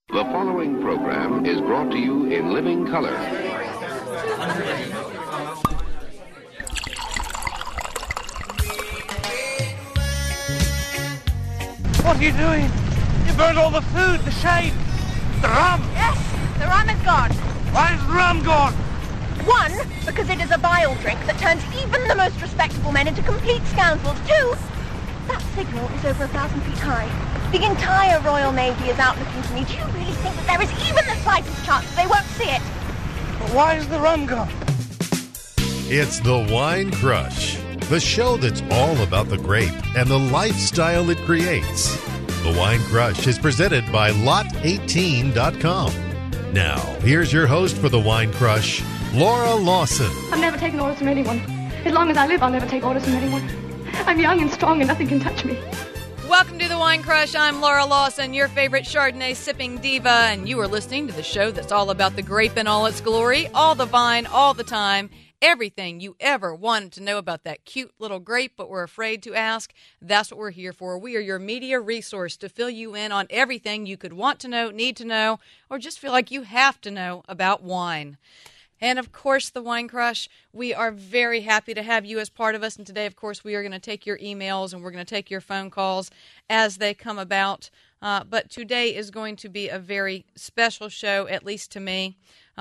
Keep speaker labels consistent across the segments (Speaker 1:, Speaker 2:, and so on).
Speaker 1: The following program is brought to you in living color.
Speaker 2: What are you doing? You burned all the food, the shade, the rum.
Speaker 3: Yes, the rum is gone.
Speaker 2: Why is the rum gone?
Speaker 3: One, because it is a vile drink that turns even the most respectable men into complete scoundrels. Two, that signal is over 1,000 feet high. The entire Royal Navy is out looking for me. Do you really think that there is even the slightest chance that they won't see it?
Speaker 2: But why is the rum gone?
Speaker 4: It's The Wine Crush, the show that's all about the grape and the lifestyle it creates. The Wine Crush is presented by Lot18.com. Now, here's your host for The Wine Crush, Laura Lawson.
Speaker 5: I've never taken orders from anyone. As long as I live, I'll never take orders from anyone. I'm young and strong and nothing can touch me.
Speaker 6: Welcome to The Wine Crush. I'm Laura Lawson, your favorite Chardonnay sipping diva, and you are listening to the show that's all about the grape in all its glory, all the vine, all the time. Everything you ever wanted to know about that cute little grape but were afraid to ask, that's what we're here for. We are your media resource to fill you in on everything you could want to know, need to know, or just feel like you have to know about wine. And, of course, The Wine Crush, we are very happy to have you as part of us. And today, of course, we are going to take your emails and we're going to take your phone calls as they come about. But today is going to be a very special show, at least to me.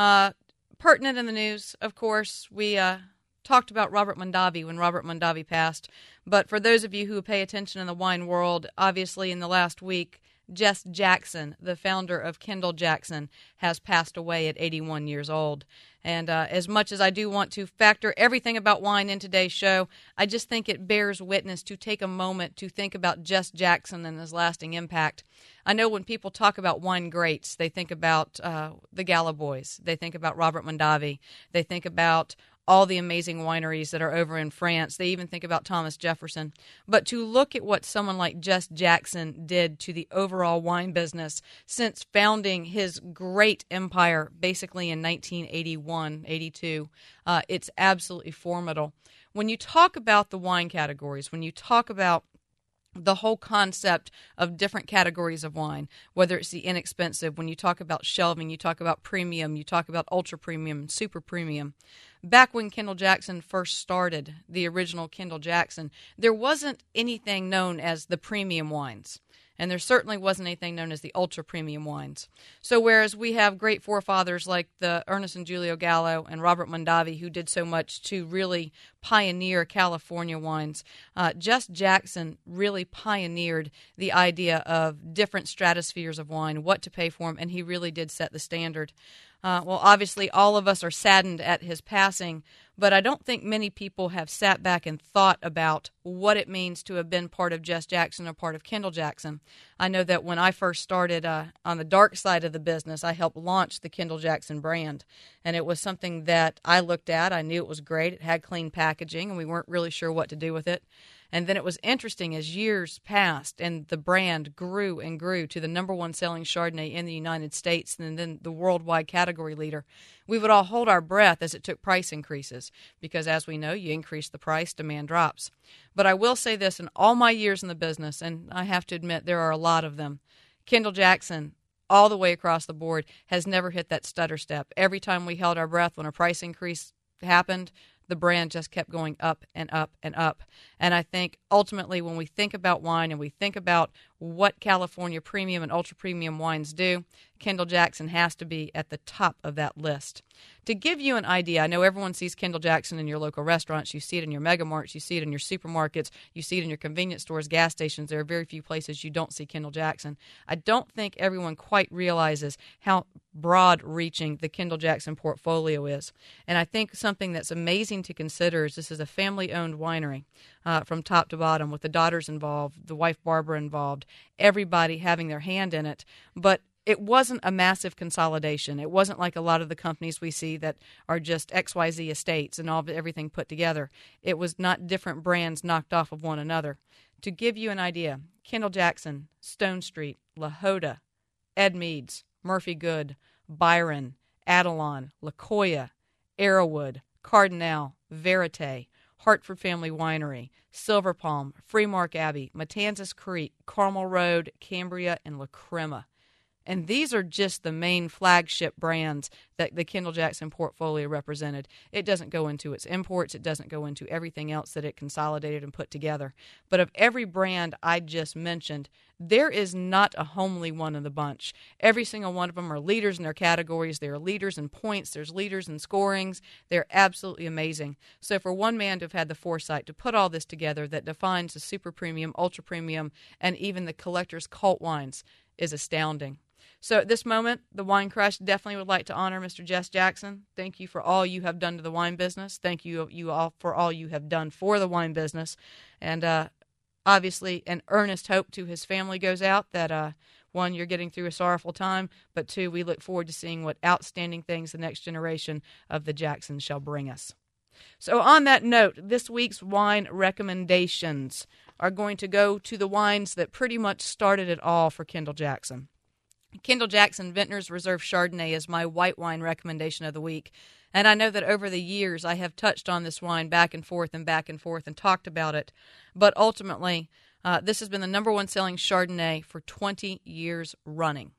Speaker 6: Pertinent in the news, of course, we talked about Robert Mondavi when Robert Mondavi passed. But for those of you who pay attention in the wine world, obviously in the last week, Jess Jackson, the founder of Kendall Jackson, has passed away at 81 years old. And as much as I do want to factor everything about wine in today's show, I just think it bears witness to take a moment to think about Jess Jackson and his lasting impact. I know when people talk about wine greats, they think about the Gallo Boys. They think about Robert Mondavi. They think about all the amazing wineries that are over in France. They even think about Thomas Jefferson. But to look at what someone like Jess Jackson did to the overall wine business since founding his great empire basically in 1981, 82, it's absolutely formidable. When you talk about the wine categories, when you talk about the whole concept of different categories of wine, whether it's the inexpensive, when you talk about shelving, you talk about premium, you talk about ultra premium, super premium. Back when Kendall Jackson first started, the original Kendall Jackson, there wasn't anything known as the premium wines. And there certainly wasn't anything known as the ultra-premium wines. So whereas we have great forefathers like the Ernest and Julio Gallo and Robert Mondavi who did so much to really pioneer California wines, Jess Jackson really pioneered the idea of different stratospheres of wine, what to pay for them, and he really did set the standard. Well, obviously, all of us are saddened at his passing, but I don't think many people have sat back and thought about what it means to have been part of Jess Jackson or part of Kendall Jackson. I know that when I first started on the dark side of the business, I helped launch the Kendall Jackson brand, and it was something that I looked at. I knew it was great. It had clean packaging, and we weren't really sure what to do with it. And then it was interesting as years passed and the brand grew and grew to the number one selling Chardonnay in the United States and then the worldwide category leader. We would all hold our breath as it took price increases because, as we know, you increase the price, demand drops. But I will say this, in all my years in the business, and I have to admit there are a lot of them, Kendall Jackson, all the way across the board, has never hit that stutter step. Every time we held our breath when a price increase happened, the brand just kept going up and up and up. And I think ultimately when we think about wine and we think about what California premium and ultra premium wines do, Kendall Jackson has to be at the top of that list. To give you an idea, I know everyone sees Kendall Jackson in your local restaurants. You see it in your mega marts. You see it in your supermarkets. You see it in your convenience stores, gas stations. There are very few places you don't see Kendall Jackson. I don't think everyone quite realizes how broad-reaching the Kendall Jackson portfolio is. And I think something that's amazing to consider is this is a family-owned winery from top to bottom with the daughters involved, the wife Barbara involved, everybody having their hand in it. But it wasn't a massive consolidation. It wasn't like a lot of the companies we see that are just XYZ estates and everything put together. It was not different brands knocked off of one another. To give you an idea, Kendall Jackson, Stone Street, La Joda, Ed Meads, Murphy Good, Byron, Adelon, La Jolla, Arrowwood, Cardinal, Verite, Hartford Family Winery, Silver Palm, Freemark Abbey, Matanzas Creek, Carmel Road, Cambria, and La Crema. And these are just the main flagship brands that the Kendall Jackson portfolio represented. It doesn't go into its imports. It doesn't go into everything else that it consolidated and put together. But of every brand I just mentioned, there is not a homely one in the bunch. Every single one of them are leaders in their categories. They are leaders in points. There's leaders in scorings. They're absolutely amazing. So for one man to have had the foresight to put all this together that defines the super premium, ultra premium, and even the collector's cult wines is astounding. So at this moment, the Wine Crush definitely would like to honor Mr. Jess Jackson. Thank you for all you have done to the wine business. Thank you all for all you have done for the wine business. And obviously, an earnest hope to his family goes out that, one, you're getting through a sorrowful time, but two, we look forward to seeing what outstanding things the next generation of the Jacksons shall bring us. So on that note, this week's wine recommendations are going to go to the wines that pretty much started it all for Kendall Jackson. Kendall Jackson Vintners Reserve Chardonnay is my white wine recommendation of the week. And I know that over the years I have touched on this wine back and forth and talked about it. But ultimately, this has been the number one selling Chardonnay for 20 years running.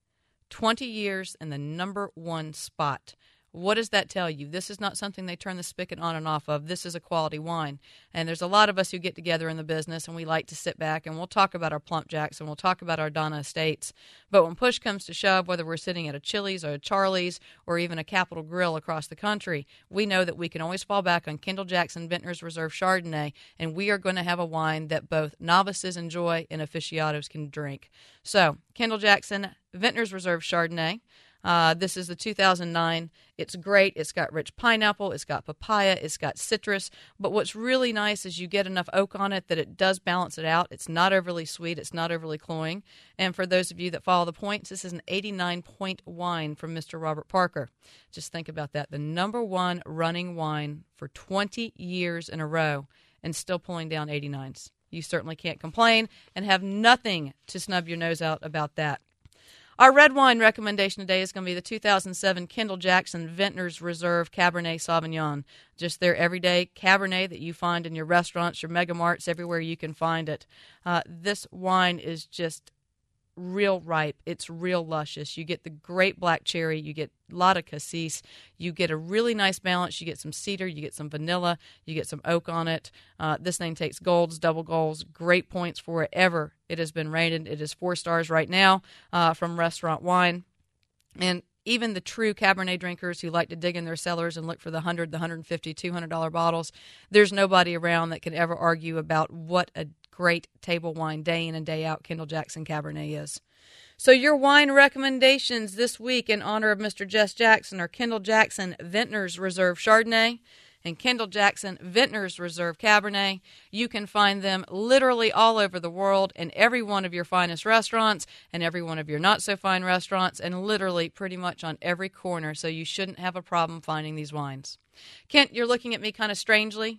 Speaker 6: 20 years in the number one spot. What does that tell you? This is not something they turn the spigot on and off of. This is a quality wine. And there's a lot of us who get together in the business and we like to sit back and we'll talk about our Plump Jacks and we'll talk about our Donna Estates. But when push comes to shove, whether we're sitting at a Chili's or a Charlie's or even a Capitol Grill across the country, we know that we can always fall back on Kendall Jackson Vintners Reserve Chardonnay, and we are going to have a wine that both novices enjoy and aficionados can drink. So, Kendall Jackson Vintners Reserve Chardonnay. This is the 2009. It's great. It's got rich pineapple. It's got papaya. It's got citrus. But what's really nice is you get enough oak on it that it does balance it out. It's not overly sweet. It's not overly cloying. And for those of you that follow the points, this is an 89-point wine from Mr. Robert Parker. Just think about that. The number one running wine for 20 years in a row and still pulling down 89s. You certainly can't complain and have nothing to snub your nose out about that. Our red wine recommendation today is going to be the 2007 Kendall Jackson Vintners Reserve Cabernet Sauvignon. Just their everyday Cabernet that you find in your restaurants, your mega marts, everywhere you can find it. This wine is just real ripe. It's real luscious. You get the great black cherry. You get a lot of cassis. You get a really nice balance. You get some cedar. You get some vanilla. You get some oak on it. This thing takes golds, double golds, great points for wherever it has been rated. It is 4 stars right now from Restaurant Wine. And even the true Cabernet drinkers who like to dig in their cellars and look for the $100, the $150, $200 bottles, there's nobody around that can ever argue about what a great table wine day in and day out Kendall Jackson Cabernet is. So your wine recommendations this week in honor of Mr. Jess Jackson are Kendall Jackson Vintners Reserve Chardonnay and Kendall Jackson Vintners Reserve Cabernet. You can find them literally all over the world in every one of your finest restaurants and every one of your not-so-fine restaurants and literally pretty much on every corner, so you shouldn't have a problem finding these wines. Kent, you're looking at me kind of strangely.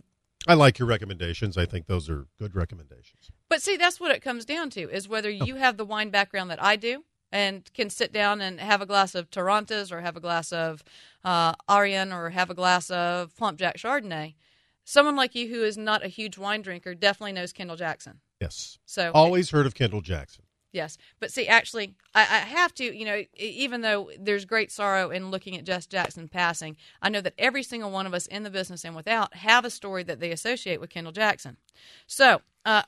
Speaker 4: I like your recommendations. I think those are good recommendations.
Speaker 6: But see, that's what it comes down to, is whether you have the wine background that I do and can sit down and have a glass of Torrontés or have a glass of Arion or have a glass of Plump Jack Chardonnay. Someone like you who is not a huge wine drinker definitely knows Kendall Jackson.
Speaker 4: Yes.
Speaker 6: So
Speaker 4: always heard of Kendall Jackson.
Speaker 6: Yes. But see, actually, I have to, even though there's great sorrow in looking at Jess Jackson passing, I know that every single one of us in the business and without have a story that they associate with Kendall Jackson. So,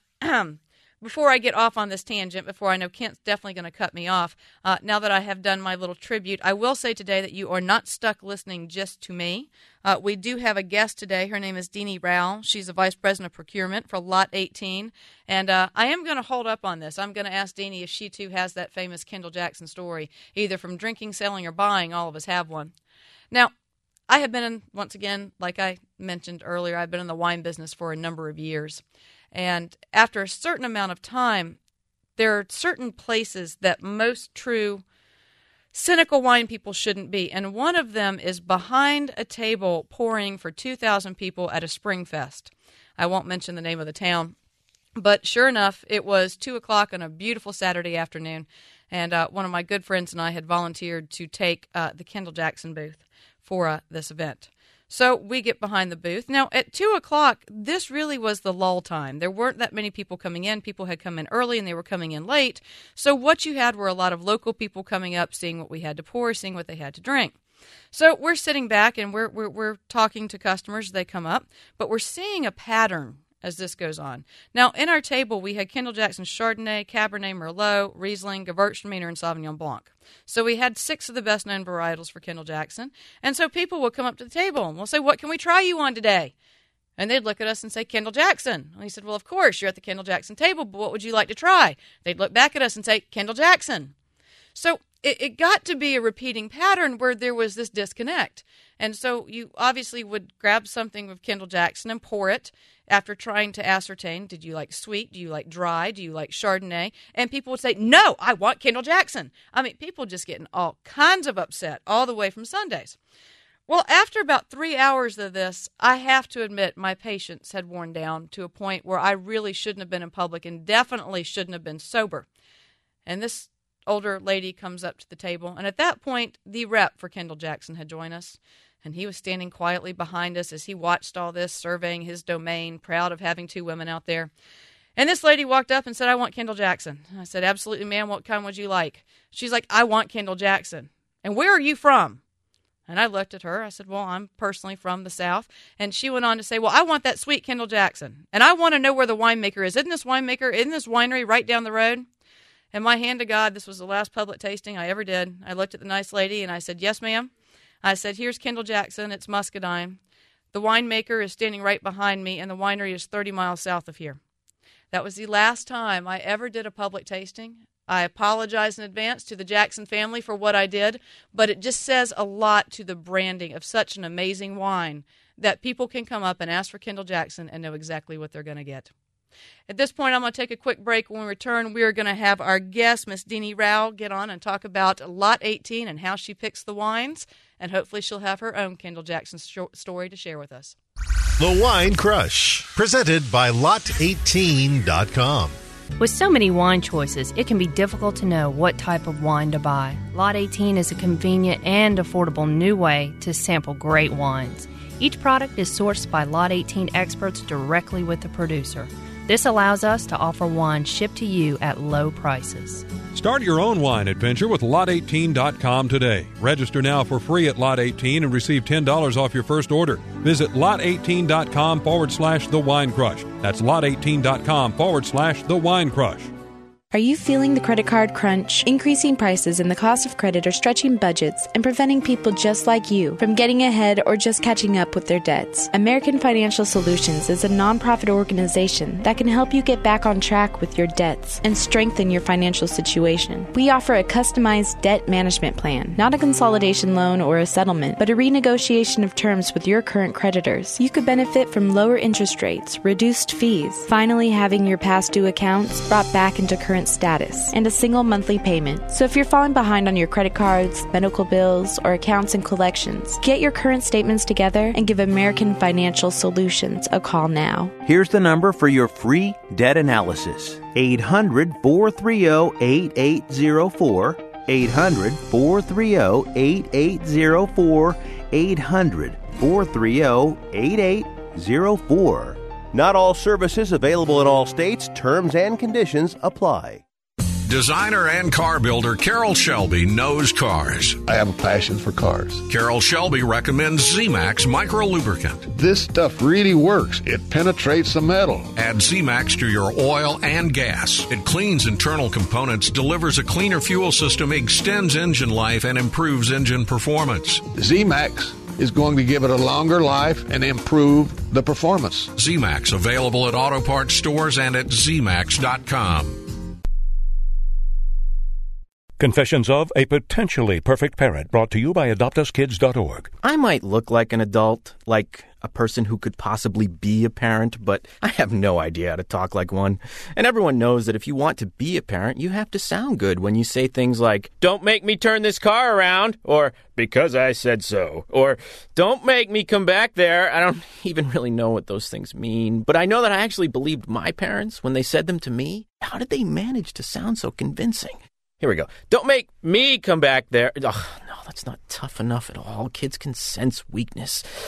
Speaker 6: before I get off on this tangent, before I know Kent's definitely going to cut me off, now that I have done my little tribute, I will say today that you are not stuck listening just to me. We do have a guest today. Her name is Deanie Rowell. She's the Vice President of Procurement for Lot 18. And I am going to hold up on this. I'm going to ask Deanie if she, too, has that famous Kendall Jackson story, either from drinking, selling, or buying. All of us have one. Now, I have been in, once again, like I mentioned earlier, I've been in the wine business for a number of years. And after a certain amount of time, there are certain places that most true cynical wine people shouldn't be. And one of them is behind a table pouring for 2,000 people at a spring fest. I won't mention the name of the town. But sure enough, it was 2 o'clock on a beautiful Saturday afternoon. And one of my good friends and I had volunteered to take the Kendall Jackson booth for this event. So we get behind the booth. Now, at 2 o'clock, this really was the lull time. There weren't that many people coming in. People had come in early, and they were coming in late. So what you had were a lot of local people coming up, seeing what we had to pour, seeing what they had to drink. So we're sitting back, and we're talking to customers as they come up, but we're seeing a pattern as this goes on. Now, in our table, we had Kendall Jackson Chardonnay, Cabernet Merlot, Riesling, Gewürztraminer, and Sauvignon Blanc. So we had 6 of the best-known varietals for Kendall Jackson. And so people would come up to the table, and we'll say, what can we try you on today? And they'd look at us and say, Kendall Jackson. And we said, well, of course, you're at the Kendall Jackson table, but what would you like to try? They'd look back at us and say, Kendall Jackson. So it got to be a repeating pattern where there was this disconnect. And so you obviously would grab something of Kendall Jackson and pour it after trying to ascertain, did you like sweet? Do you like dry? Do you like Chardonnay? And people would say, no, I want Kendall Jackson. I mean, people just getting all kinds of upset all the way from Sundays. Well, after about 3 hours of this, I have to admit my patience had worn down to a point where I really shouldn't have been in public and definitely shouldn't have been sober. And this older lady comes up to the table, and at that point, the rep for Kendall Jackson had joined us. And he was standing quietly behind us as he watched all this, surveying his domain, proud of having 2 women out there. And this lady walked up and said, I want Kendall Jackson. I said, absolutely, ma'am. What kind would you like? She's like, I want Kendall Jackson. And where are you from? And I looked at her. I said, well, I'm personally from the South. And she went on to say, well, I want that sweet Kendall Jackson. And I want to know where the winemaker is. Isn't this winery right down the road? And my hand to God, this was the last public tasting I ever did. I looked at the nice lady and I said, yes, ma'am. I said, here's Kendall Jackson. It's muscadine. The winemaker is standing right behind me, and the winery is 30 miles south of here. That was the last time I ever did a public tasting. I apologize in advance to the Jackson family for what I did, but it just says a lot to the branding of such an amazing wine that people can come up and ask for Kendall Jackson and know exactly what they're going to get. At this point, I'm going to take a quick break. When we return, we're going to have our guest, Miss Deanie Rao, get on and talk about Lot 18 and how she picks the wines, and hopefully she'll have her own Kendall Jackson story to share with us.
Speaker 4: The Wine Crush, presented by Lot18.com.
Speaker 7: With so many wine choices, it can be difficult to know what type of wine to buy. Lot 18 is a convenient and affordable new way to sample great wines. Each product is sourced by Lot 18 experts directly with the producer. This allows us to offer wine shipped to you at low prices.
Speaker 8: Start your own wine adventure with Lot18.com today. Register now for free at Lot 18 and receive $10 off your first order. Visit Lot18.com/The Wine Crush. That's Lot18.com/The Wine Crush.
Speaker 9: Are you feeling the credit card crunch? Increasing prices and the cost of credit are stretching budgets and preventing people just like you from getting ahead or just catching up with their debts. American Financial Solutions is a nonprofit organization that can help you get back on track with your debts and strengthen your financial situation. We offer a customized debt management plan, not a consolidation loan or a settlement, but a renegotiation of terms with your current creditors. You could benefit from lower interest rates, reduced fees, finally having your past due accounts brought back into current status, and a single monthly payment. So if you're falling behind on your credit cards, medical bills, or accounts and collections, get your current statements together and give American Financial Solutions a call now.
Speaker 10: Here's the number for your free debt analysis. 800-430-8804. 800-430-8804. 800-430-8804. Not all services available in all states. Terms and conditions apply.
Speaker 11: Designer and car builder Carol Shelby knows cars.
Speaker 12: I have a passion for cars.
Speaker 11: Carol Shelby recommends Z-Max Micro Lubricant.
Speaker 12: This stuff really works. It penetrates the metal.
Speaker 11: Add Z-Max to your oil and gas. It cleans internal components, delivers a cleaner fuel system, extends engine life, and improves engine performance.
Speaker 12: Z-Max is going to give it a longer life and improve the performance.
Speaker 11: Z-Max, available at auto parts stores and at zmax.com.
Speaker 13: Confessions of a Potentially Perfect Parent, brought to you by AdoptUsKids.org.
Speaker 14: I might look like an adult, like a person who could possibly be a parent, but I have no idea how to talk like one. And everyone knows that if you want to be a parent, you have to sound good when you say things like, "Don't make me turn this car around," or "because I said so," or "Don't make me come back there." I don't even really know what those things mean, but I know that I actually believed my parents when they said them to me. How did they manage to sound so convincing? Here we go. "Don't make me come back there." Ugh, no, that's not tough enough at all. Kids can sense weakness.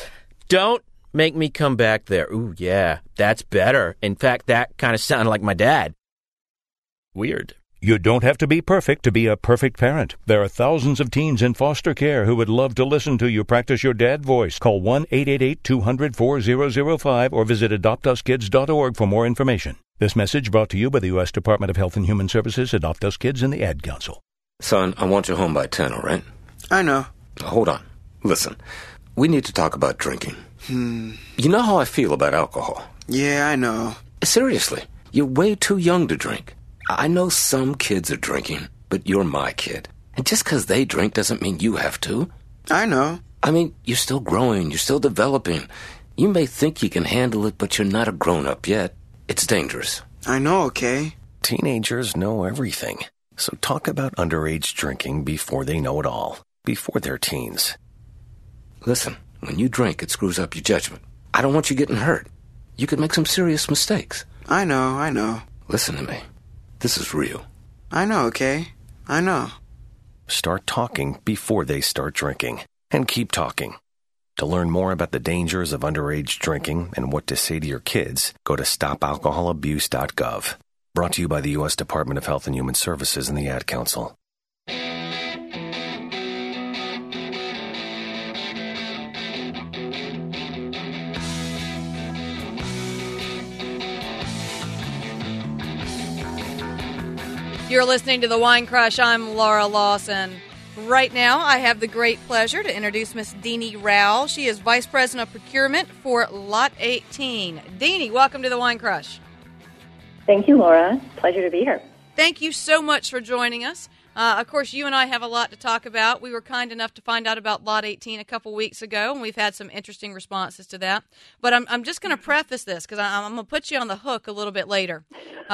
Speaker 14: Don't make me come back there. Ooh, yeah, that's better. In fact, that kind of sounded like my dad. Weird.
Speaker 13: You don't have to be perfect to be a perfect parent. There are thousands of teens in foster care who would love to listen to you practice your dad voice. Call 1-888-200-4005 or visit adoptuskids.org for more information. This message brought to you by the U.S. Department of Health and Human Services, Adopt Us Kids, and the Ad Council.
Speaker 15: Son, I want you home by 10, all right?
Speaker 16: I know.
Speaker 15: Hold on. Listen, we need to talk about drinking. You know how I feel about alcohol.
Speaker 16: Yeah, I know.
Speaker 15: Seriously, you're way too young to drink. I know some kids are drinking, but you're my kid. And just because they drink doesn't mean you have to.
Speaker 16: I know.
Speaker 15: I mean, you're still growing, you're still developing. You may think you can handle it, but you're not a grown-up yet. It's dangerous.
Speaker 16: I know, okay?
Speaker 17: Teenagers know everything. So talk about underage drinking before they know it all. Before they're teens.
Speaker 15: Listen, when you drink, it screws up your judgment. I don't want you getting hurt. You could make some serious mistakes.
Speaker 16: I know.
Speaker 15: Listen to me. This is real.
Speaker 16: I know, okay? I know.
Speaker 17: Start talking before they start drinking. And keep talking. To learn more about the dangers of underage drinking and what to say to your kids, go to stopalcoholabuse.gov. Brought to you by the U.S. Department of Health and Human Services and the Ad Council.
Speaker 6: You're listening to The Wine Crush. I'm Laura Lawson. Right now, I have the great pleasure to introduce Miss Deanie Rowell. She is Vice President of Procurement for Lot 18. Deanie, welcome to The Wine Crush.
Speaker 18: Thank you, Laura. Pleasure to be here.
Speaker 6: Thank you so much for joining us. Of course, you and I have a lot to talk about. We were kind enough to find out about Lot 18 a couple weeks ago, and we've had some interesting responses to that. But I'm just going to preface this because I'm going to put you on the hook a little bit later.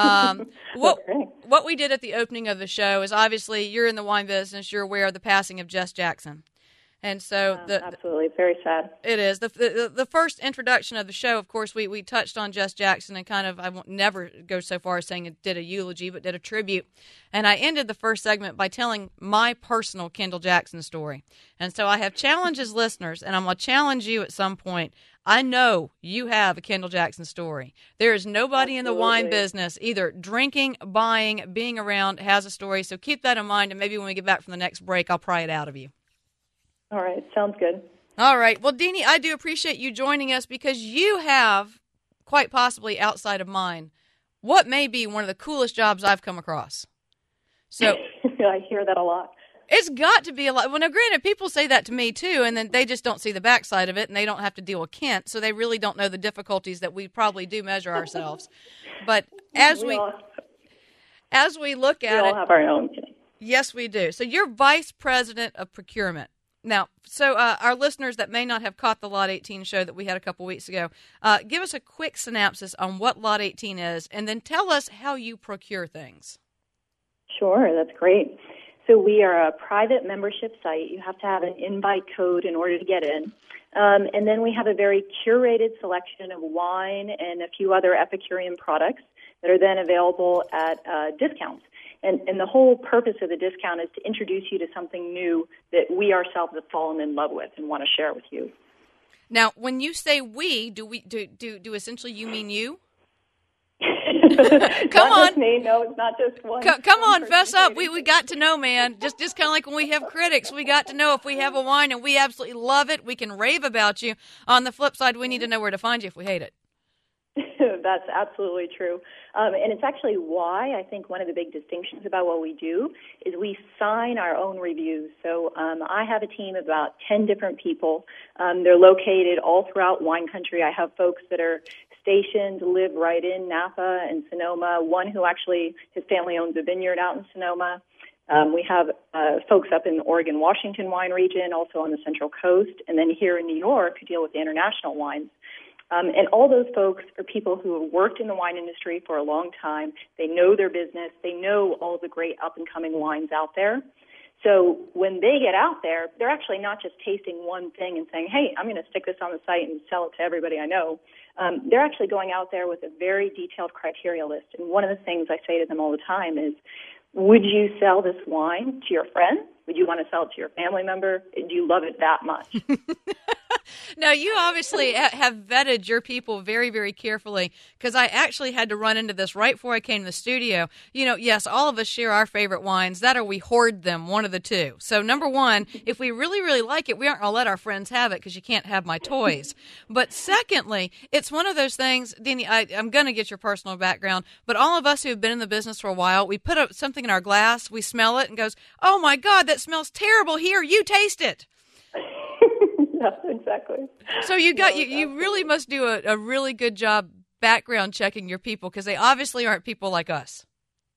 Speaker 6: What we did at the opening of the show is obviously you're in the wine business. You're aware of the passing of Jess Jackson. And so
Speaker 18: absolutely, very sad.
Speaker 6: It is. The first introduction of the show, of course, we touched on Jess Jackson and kind of, I won't never go so far as saying it did a eulogy, but did a tribute. And I ended the first segment by telling my personal Kendall Jackson story. And so I have challenged his listeners, and I'm going to challenge you at some point. I know you have a Kendall Jackson story. There is nobody in the wine business, either drinking, buying, being around, has a story. So keep that in mind, and maybe when we get back from the next break, I'll pry it out of you.
Speaker 18: All right. Sounds good.
Speaker 6: All right. Well, Deanie, I do appreciate you joining us because you have, quite possibly outside of mine, what may be one of the coolest jobs I've come across. So
Speaker 18: I hear that a lot.
Speaker 6: It's got to be a lot. Well, now, granted, people say that to me, too, and then they just don't see the backside of it, and they don't have to deal with Kent, so they really don't know the difficulties that we probably do measure ourselves. But as we look at it... We all have our own. Yes, we do. So you're Vice President of Procurement. Now, so our listeners that may not have caught the Lot 18 show that we had a couple weeks ago, give us a quick synopsis on what Lot 18 is, and then tell us how you procure things.
Speaker 18: Sure, that's great. So we are a private membership site. You have to have an invite code in order to get in. And then we have a very curated selection of wine and a few other Epicurean products that are then available at discounts. And the whole purpose of the discount is to introduce you to something new that we ourselves have fallen in love with and want to share with you.
Speaker 6: Now, when you say we, do essentially you mean you?
Speaker 18: Come on, just me. No, it's not just one.
Speaker 6: Come on, fess up. We got to know, man. Just kind of like when we have critics, we got to know if we have a wine and we absolutely love it, we can rave about you. On the flip side, we need to know where to find you if we hate it.
Speaker 18: That's absolutely true. And it's actually why I think one of the big distinctions about what we do is we sign our own reviews. So I have a team of about 10 different people. They're located all throughout wine country. I have folks that are stationed, live right in Napa and Sonoma, one who actually, his family owns a vineyard out in Sonoma. We have folks up in the Oregon, Washington wine region, also on the Central Coast, and then here in New York who deal with the international wines. And all those folks are people who have worked in the wine industry for a long time. They know their business. They know all the great up-and-coming wines out there. So when they get out there, they're actually not just tasting one thing and saying, hey, I'm going to stick this on the site and sell it to everybody I know. They're actually going out there with a very detailed criteria list. And one of the things I say to them all the time is, would you sell this wine to your friend? Would you want to sell it to your family member? Do you love it that much?
Speaker 6: Now, you obviously have vetted your people very, very carefully, because I actually had to run into this right before I came to the studio. Yes, all of us share our favorite wines. That or we hoard them, one of the two. So, number one, if we really, really like it, we aren't going to let our friends have it because you can't have my toys. But secondly, it's one of those things, Deanie, I'm going to get your personal background, but all of us who have been in the business for a while, we put something in our glass, we smell it, and goes, oh, my God, that smells terrible. Here, you taste it.
Speaker 18: Yeah, exactly.
Speaker 6: So you really must do a really good job background checking your people, because they obviously aren't people like us.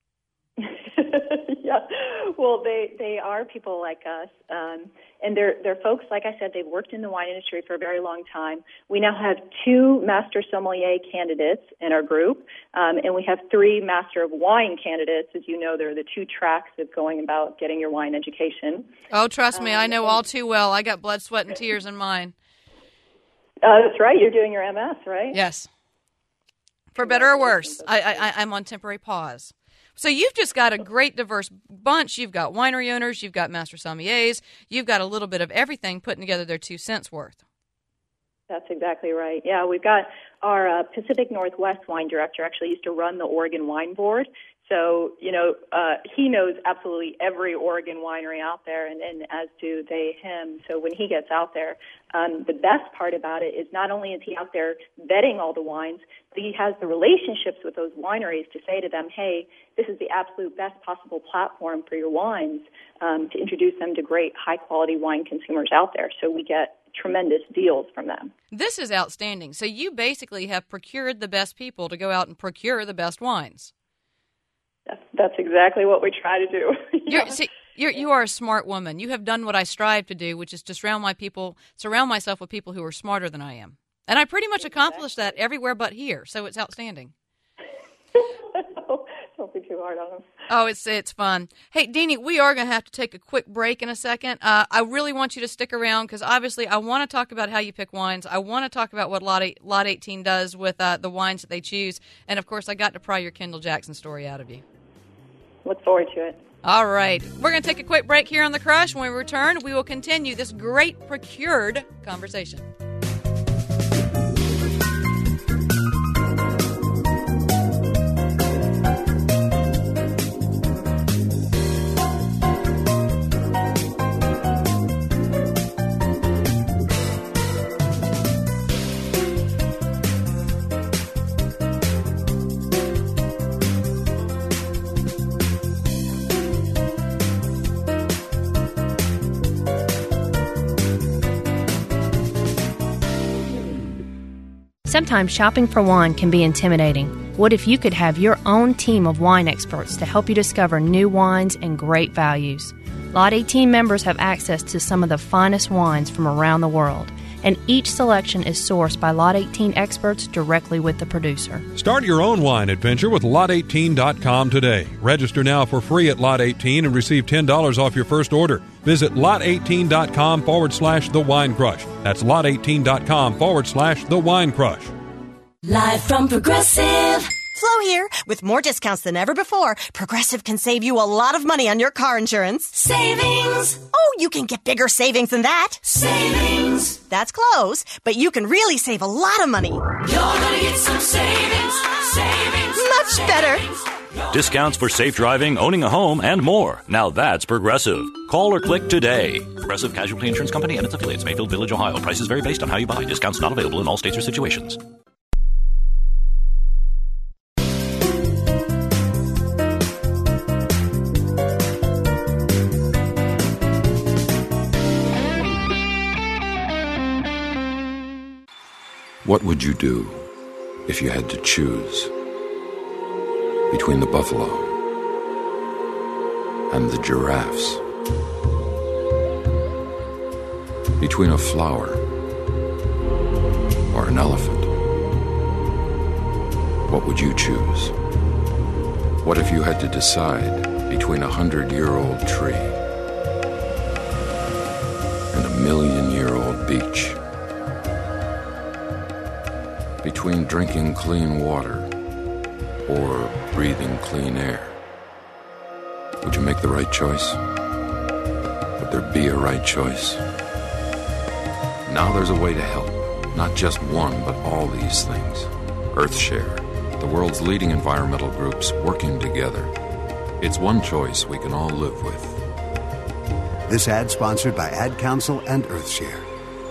Speaker 18: Yeah, well, they are people like us, and they're folks, like I said, they've worked in the wine industry for a very long time. We now have 2 Master Sommelier candidates in our group, and we have 3 Master of Wine candidates. As you know, they're the 2 tracks of going about getting your wine education.
Speaker 6: Oh, trust me, I know all too well. I got blood, sweat, and tears in mine.
Speaker 18: That's right. You're doing your MS, right?
Speaker 6: Yes. For better or worse, I'm on temporary pause. So you've just got a great diverse bunch. You've got winery owners, you've got master sommeliers, you've got a little bit of everything putting together their 2 cents worth.
Speaker 18: That's exactly right. Yeah, we've got our Pacific Northwest wine director actually used to run the Oregon Wine Board. So, he knows absolutely every Oregon winery out there, and as do they him. So when he gets out there, the best part about it is not only is he out there vetting all the wines, but he has the relationships with those wineries to say to them, hey, this is the absolute best possible platform for your wines, to introduce them to great high-quality wine consumers out there. So we get tremendous deals from them.
Speaker 6: This is outstanding. So you basically have procured the best people to go out and procure the best wines.
Speaker 18: That's exactly what we try to do.
Speaker 6: You are a smart woman. You have done what I strive to do, which is to surround myself with people who are smarter than I am. And I pretty much accomplished that everywhere but here, so it's outstanding.
Speaker 18: Don't be too hard on them.
Speaker 6: Oh, it's fun. Hey, Deanie, we are going to have to take a quick break in a second. I really want you to stick around, because obviously I want to talk about how you pick wines. I want to talk about what Lot 18 does with the wines that they choose. And, of course, I got to pry your Kendall Jackson story out of you.
Speaker 18: Look forward to it.
Speaker 6: All right. We're going to take a quick break here on The Crush. When we return, we will continue this great procured conversation.
Speaker 7: Sometimes shopping for wine can be intimidating. What if you could have your own team of wine experts to help you discover new wines and great values? Lot 18 members have access to some of the finest wines from around the world, and each selection is sourced by Lot 18 experts directly with the producer.
Speaker 8: Start your own wine adventure with Lot18.com today. Register now for free at Lot 18 and receive $10 off your first order. Visit Lot18.com/The Wine Crush. That's Lot18.com/The Wine Crush.
Speaker 19: Live from Progressive. Flo here. With more discounts than ever before, Progressive can save you a lot of money on your car insurance. Savings. Oh, you can get bigger savings than that. Savings. That's close, but you can really save a lot of money. You're gonna get some savings. Savings. Much better.
Speaker 20: Discounts for safe driving, owning a home, and more. Now that's Progressive. Call or click today. Progressive Casualty Insurance Company and its affiliates, Mayfield Village, Ohio. Prices vary based on how you buy. Discounts not available in all states or situations.
Speaker 21: What would you do if you had to choose between the buffalo and the giraffes? Between a flower or an elephant? What would you choose? What if you had to decide between 100-year-old tree and a 1,000,000-year-old beach? Between drinking clean water or breathing clean air? Would you make the right choice? Would there be a right choice? Now there's a way to help. Not just one, but all these things. EarthShare, the world's leading environmental groups working together. It's one choice we can all live with.
Speaker 1: This ad sponsored by Ad Council and EarthShare.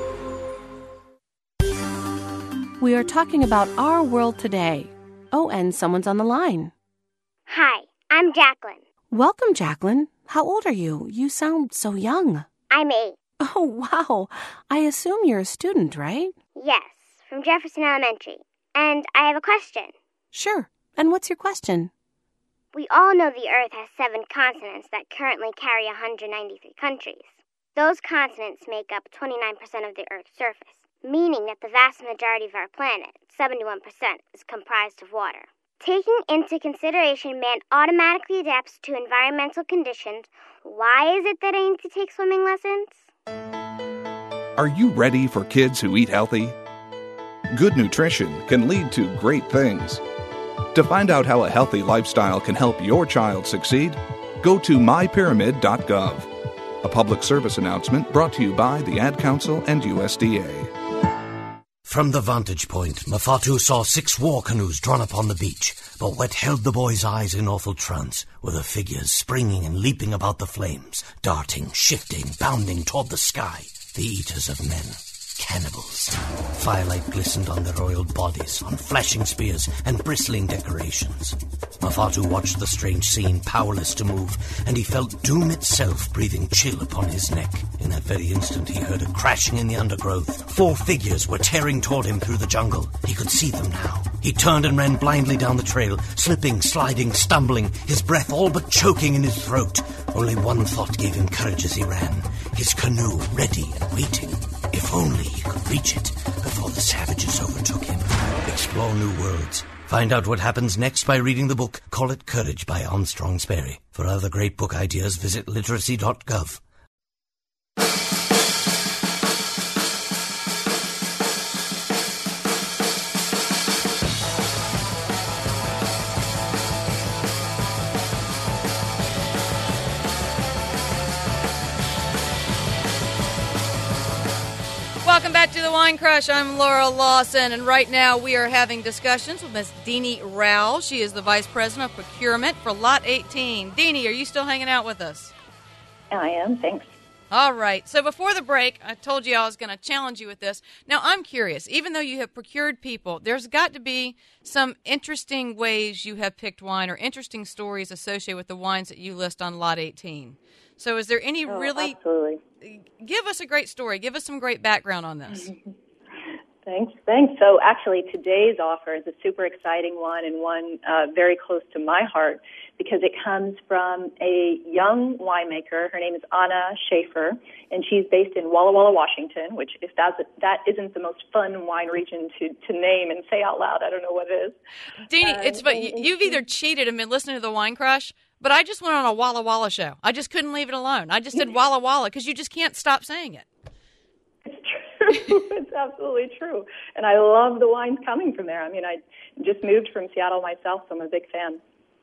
Speaker 22: We are talking about our world today. Oh, and someone's on the line.
Speaker 23: Hi, I'm Jacqueline.
Speaker 22: Welcome, Jacqueline. How old are you? You sound so young.
Speaker 23: I'm 8.
Speaker 22: Oh, wow. I assume you're a student, right?
Speaker 23: Yes, from Jefferson Elementary. And I have a question.
Speaker 22: Sure. And what's your question?
Speaker 23: We all know the Earth has 7 continents that currently carry 193 countries. Those continents make up 29% of the Earth's surface, meaning that the vast majority of our planet, 71%, is comprised of water. Taking into consideration man automatically adapts to environmental conditions, why is it that I need to take swimming lessons?
Speaker 24: Are you ready for kids who eat healthy? Good nutrition can lead to great things. To find out how a healthy lifestyle can help your child succeed, go to mypyramid.gov. A public service announcement brought to you by the Ad Council and USDA.
Speaker 25: From the vantage point, Mafatu saw 6 war canoes drawn up on the beach, but what held the boy's eyes in awful trance were the figures springing and leaping about the flames, darting, shifting, bounding toward the sky, the eaters of men. Cannibals. Firelight glistened on their oiled bodies, on flashing spears and bristling decorations. Mafatu watched the strange scene, powerless to move, and he felt doom itself breathing chill upon his neck. In that very instant, he heard a crashing in the undergrowth. 4 figures were tearing toward him through the jungle. He could see them now. He turned and ran blindly down the trail, slipping, sliding, stumbling, his breath all but choking in his throat. Only one thought gave him courage as he ran. His canoe ready and waiting. If only he could reach it before the savages overtook him. Explore new worlds. Find out what happens next by reading the book Call It Courage by Armstrong Sperry. For other great book ideas, visit literacy.gov.
Speaker 6: Welcome back to the Wine Crush. I'm Laura Lawson, and right now we are having discussions with Miss Deanie Rowell. She is the Vice President of Procurement for Lot 18. Deanie, are you still hanging out with us?
Speaker 18: I am, thanks.
Speaker 6: All right. So before the break, I told you I was going to challenge you with this. Now, I'm curious. Even though you have procured people, there's got to be some interesting ways you have picked wine or interesting stories associated with the wines that you list on Lot 18. So is there any really...
Speaker 18: Absolutely.
Speaker 6: Give us a great story. Give us some great background on this.
Speaker 18: Thanks. So actually today's offer is a super exciting one and one very close to my heart because it comes from a young winemaker. Her name is Anna Schaefer, and she's based in Walla Walla, Washington, which if that isn't the most fun wine region to name and say out loud, I don't know what it is.
Speaker 6: Deanie, you've either cheated and been listening to the Wine Crush, but I just went on a Walla Walla show. I just couldn't leave it alone. I just said Walla Walla because you just can't stop saying it.
Speaker 18: It's true. It's absolutely true. And I love the wines coming from there. I mean, I just moved from Seattle myself, so I'm a big fan.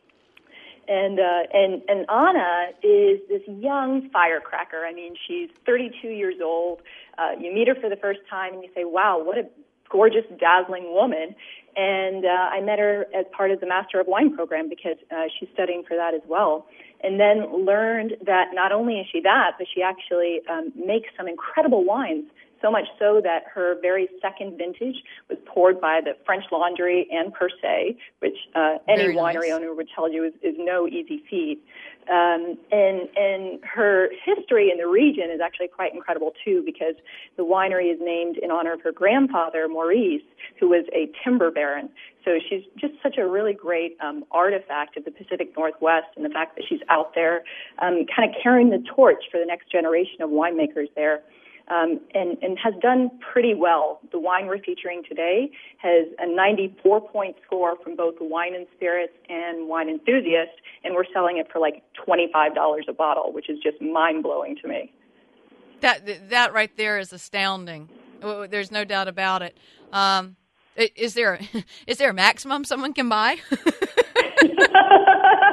Speaker 18: And Anna is this young firecracker. I mean, she's 32 years old. You meet her for the first time and you say, wow, what a gorgeous, dazzling woman. And I met her as part of the Master of Wine program because she's studying for that as well. And then learned that not only is she that, but she actually makes some incredible wines, so much so that her very second vintage was poured by the French Laundry and Per Se, which any winery owner would tell you is no easy feat. And her history in the region is actually quite incredible, too, because the winery is named in honor of her grandfather, Maurice, who was a timber baron. So she's just such a really great artifact of the Pacific Northwest, and the fact that she's out there kind of carrying the torch for the next generation of winemakers there. And has done pretty well. The wine we're featuring today has a 94-point score from both the Wine and Spirits and Wine Enthusiast, and we're selling it for like $25 a bottle, which is just mind-blowing to me.
Speaker 6: That right there is astounding. There's no doubt about it. Is there a maximum someone can buy?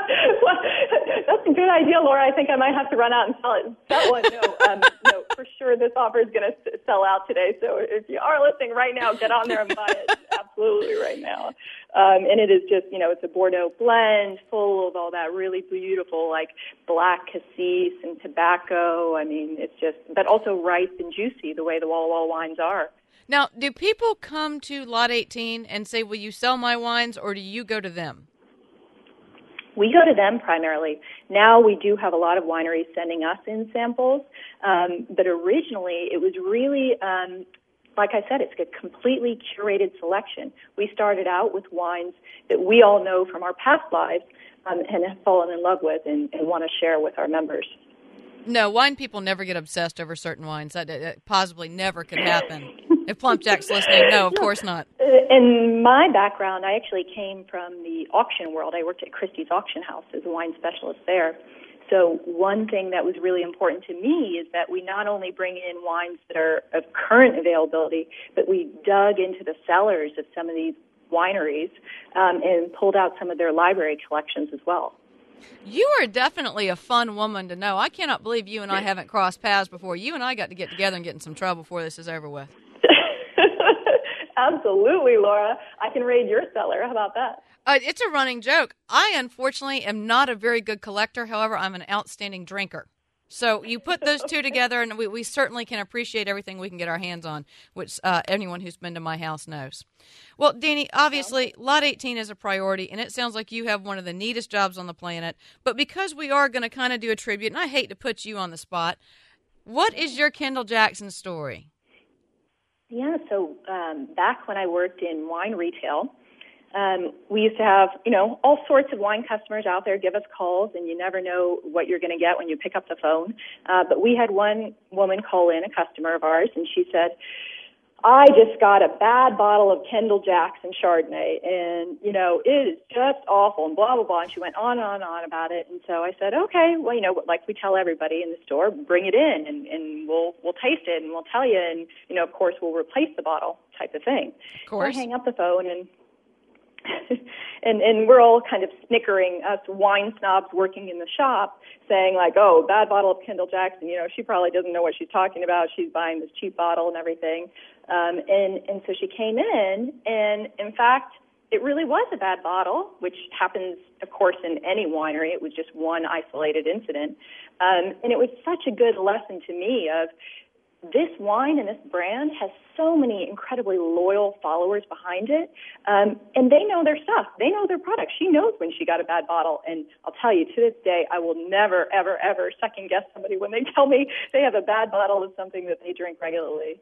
Speaker 6: Well,
Speaker 18: that's a good idea, Laura. I think I might have to run out and sell one. No, for sure sure this offer is going to sell out today. So if you are listening right now, get on there and buy it absolutely right now. And it is just, it's a Bordeaux blend full of all that really beautiful, like black cassis and tobacco. I mean, it's just, but also ripe and juicy the way the Walla Walla wines are.
Speaker 6: Now, do people come to Lot 18 and say, will you sell my wines, or do you go to them?
Speaker 18: We go to them primarily. Now we do have a lot of wineries sending us in samples, but originally it was really, like I said, it's a completely curated selection. We started out with wines that we all know from our past lives and have fallen in love with and want to share with our members.
Speaker 6: No, wine people never get obsessed over certain wines. That possibly never could happen. If Plump Jack's listening, no, of course not.
Speaker 18: In my background, I actually came from the auction world. I worked at Christie's Auction House as a wine specialist there. So one thing that was really important to me is that we not only bring in wines that are of current availability, but we dug into the cellars of some of these wineries and pulled out some of their library collections as well.
Speaker 6: You are definitely a fun woman to know. I cannot believe you and I haven't crossed paths before. You and I got to get together and get in some trouble before this is over with.
Speaker 18: Absolutely, Laura. I can raid your cellar. How about that?
Speaker 6: It's a running joke. I, unfortunately, am not a very good collector. However, I'm an outstanding drinker. So you put those two together, and we certainly can appreciate everything we can get our hands on, which anyone who's been to my house knows. Well, Danny, obviously, Lot 18 is a priority, and it sounds like you have one of the neatest jobs on the planet. But because we are going to kind of do a tribute, and I hate to put you on the spot, what is your Kendall Jackson story?
Speaker 18: Yeah, so back when I worked in wine retail, we used to have, all sorts of wine customers out there give us calls, and you never know what you're going to get when you pick up the phone. But we had one woman call in, a customer of ours, and she said, I just got a bad bottle of Kendall Jackson Chardonnay, and, it is just awful, and blah, blah, blah. And she went on and on about it. And so I said, okay, well, like we tell everybody in the store, bring it in, and we'll taste it, and we'll tell you, and, of course, we'll replace the bottle type of thing.
Speaker 6: Of course.
Speaker 18: So I hang up the phone, and and we're all kind of snickering, us wine snobs working in the shop, saying like, oh, bad bottle of Kendall Jackson, she probably doesn't know what she's talking about. She's buying this cheap bottle and everything. And so she came in, and in fact, it really was a bad bottle, which happens, of course, in any winery. It was just one isolated incident. And it was such a good lesson to me of this wine and this brand has so many incredibly loyal followers behind it, and they know their stuff. They know their product. She knows when she got a bad bottle, and I'll tell you, to this day, I will never, ever, ever second-guess somebody when they tell me they have a bad bottle of something that they drink regularly.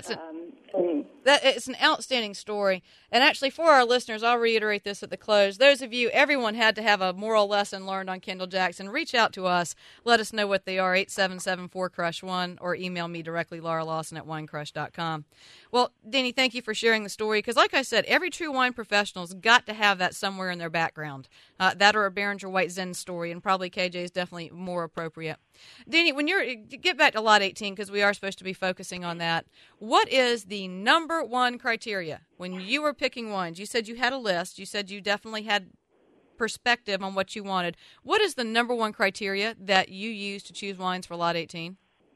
Speaker 6: It's an outstanding story. And actually, for our listeners, I'll reiterate this at the close. Those of you, everyone had to have a moral lesson learned on Kendall Jackson. Reach out to us. Let us know what they are, 877-4CRUSH-1, or email me directly, LauraLawson@winecrush.com. Well, Danny, thank you for sharing the story, because like I said, every true wine professional's got to have that somewhere in their background, that or a Behringer White Zen story, and probably KJ is definitely more appropriate. Danny, when get back to Lot 18, because we are supposed to be focusing on that, what is the number one criteria when you were picking wines? You said you had a list. You said you definitely had perspective on what you wanted. What is the number one criteria that you use to choose wines for Lot 18?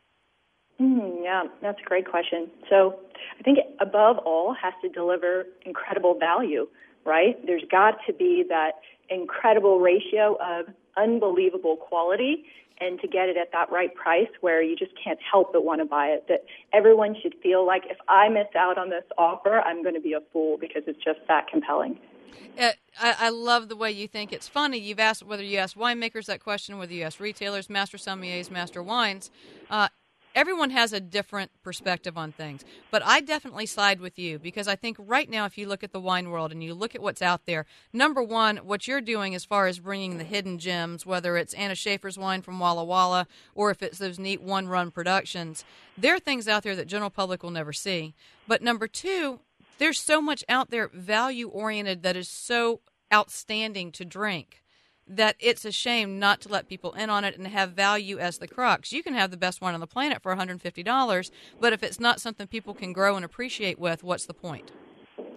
Speaker 18: Yeah, that's a great question. So I think above all has to deliver incredible value, right? There's got to be that incredible ratio of unbelievable quality, and to get it at that right price where you just can't help but want to buy it, that everyone should feel like if I miss out on this offer, I'm going to be a fool because it's just that compelling.
Speaker 6: I love the way you think. It's funny. You've asked whether you ask winemakers that question, whether you ask retailers, master sommeliers, master wines. Everyone has a different perspective on things, but I definitely side with you because I think right now if you look at the wine world and you look at what's out there, number one, what you're doing as far as bringing the hidden gems, whether it's Anna Schaefer's wine from Walla Walla or if it's those neat one-run productions, there are things out there that general public will never see. But number two, there's so much out there value-oriented that is so outstanding to drink that it's a shame not to let people in on it and have value as the crux. You can have the best wine on the planet for $150, but if it's not something people can grow and appreciate with, what's the point?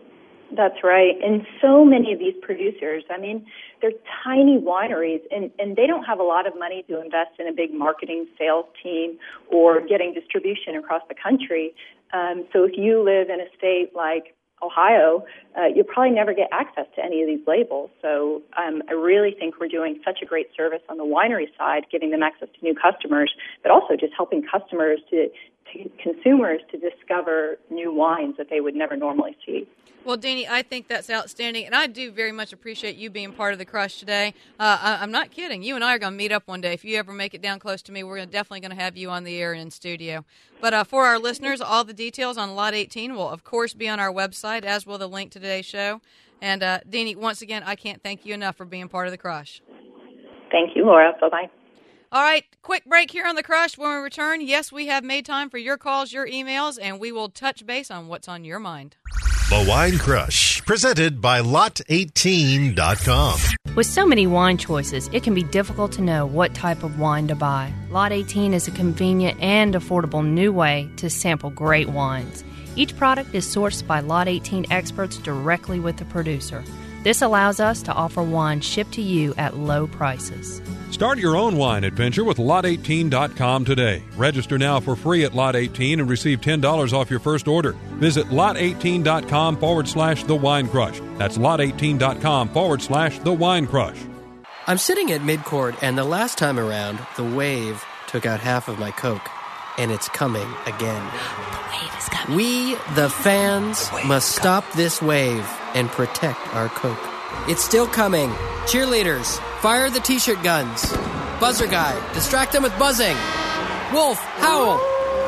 Speaker 18: That's right. And so many of these producers, I mean, they're tiny wineries, and they don't have a lot of money to invest in a big marketing sales team or getting distribution across the country. So if you live in a state like Ohio, you'll probably never get access to any of these labels. So I really think we're doing such a great service on the winery side, giving them access to new customers, but also just helping customers to consumers to discover new wines that they would never normally see.
Speaker 6: Well, Deanie, I think that's outstanding, and I do very much appreciate you being part of the Crush today. I'm not kidding. You and I are going to meet up one day. If you ever make it down close to me, we're definitely going to have you on the air and in studio. But for our listeners, all the details on Lot 18 will, of course, be on our website, as will the link to today's show. And, Deanie, once again, I can't thank you enough for being part of the Crush.
Speaker 18: Thank you, Laura. Bye-bye.
Speaker 6: All right, quick break here on The Crush. When we return, yes, we have made time for your calls, your emails, and we will touch base on what's on your mind.
Speaker 2: The Wine Crush, presented by Lot18.com.
Speaker 7: With so many wine choices, it can be difficult to know what type of wine to buy. Lot 18 is a convenient and affordable new way to sample great wines. Each product is sourced by Lot 18 experts directly with the producer. This allows us to offer wine shipped to you at low prices.
Speaker 8: Start your own wine adventure with Lot18.com today. Register now for free at Lot 18 and receive $10 off your first order. Visit Lot18.com/The Wine Crush. That's Lot18.com/The Wine Crush.
Speaker 3: I'm sitting at Midcourt, and the last time around, the wave took out half of my Coke. And it's coming again.
Speaker 19: The wave is coming.
Speaker 3: We, the fans, must stop this wave and protect our Coke. It's still coming. Cheerleaders, fire the t-shirt guns. Buzzer guy, distract them with buzzing. Wolf, howl.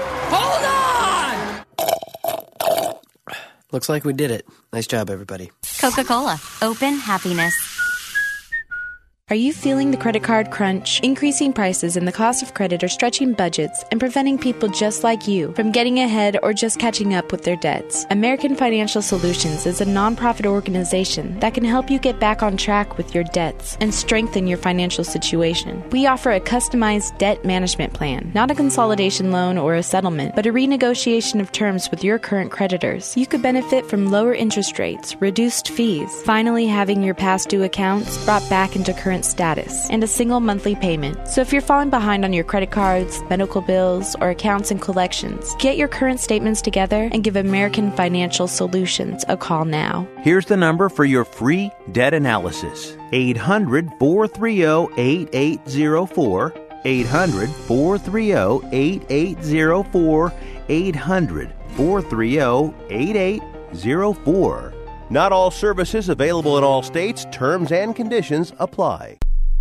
Speaker 3: Hold on! Looks like we did it. Nice job, everybody.
Speaker 4: Coca-Cola. Open happiness.
Speaker 5: Are you feeling the credit card crunch? Increasing prices and the cost of credit are stretching budgets and preventing people just like you from getting ahead or just catching up with their debts. American Financial Solutions is a nonprofit organization that can help you get back on track with your debts and strengthen your financial situation. We offer a customized debt management plan, not a consolidation loan or a settlement, but a renegotiation of terms with your current creditors. You could benefit from lower interest rates, reduced fees, finally having your past due accounts brought back into current status, and a single monthly payment. So if you're falling behind on your credit cards, medical bills, or accounts and collections, get your current statements together and give American Financial Solutions a call now.
Speaker 9: Here's the number for your free debt analysis. 800-430-8804. 800-430-8804. 800-430-8804.
Speaker 10: Not all services available in all states. Terms and conditions apply.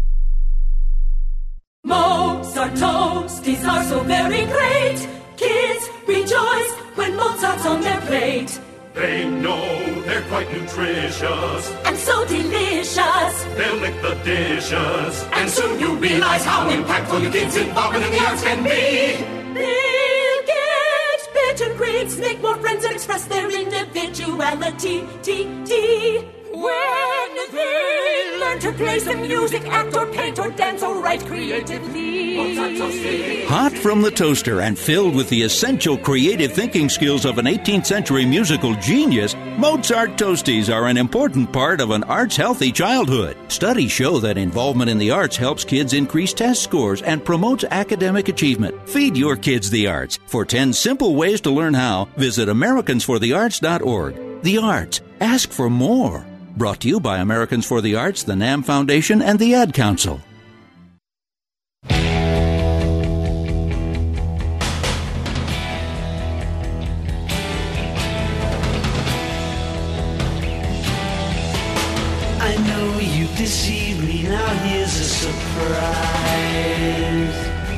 Speaker 26: Mozart toasties are so very great. Kids rejoice when Mozart's on their plate.
Speaker 27: They know they're quite nutritious
Speaker 26: and so delicious.
Speaker 27: They'll lick the dishes, and soon you'll realize how impactful your kids' involvement in the arts can be.
Speaker 26: They'll get better grades, make more friends, and express their individuality. When they learn to play some music, act or paint or dance or write creatively.
Speaker 28: Hot from the toaster and filled with the essential creative thinking skills of an 18th century musical genius, Mozart Toasties are an important part of an arts-healthy childhood. Studies show that involvement in the arts helps kids increase test scores and promotes academic achievement. Feed your kids the arts. For 10 simple ways to learn how, visit AmericansForTheArts.org. The arts. Ask for more. Brought to you by Americans for the Arts, the NAM Foundation, and the Ad Council.
Speaker 29: I know you deceived me, now here's a surprise.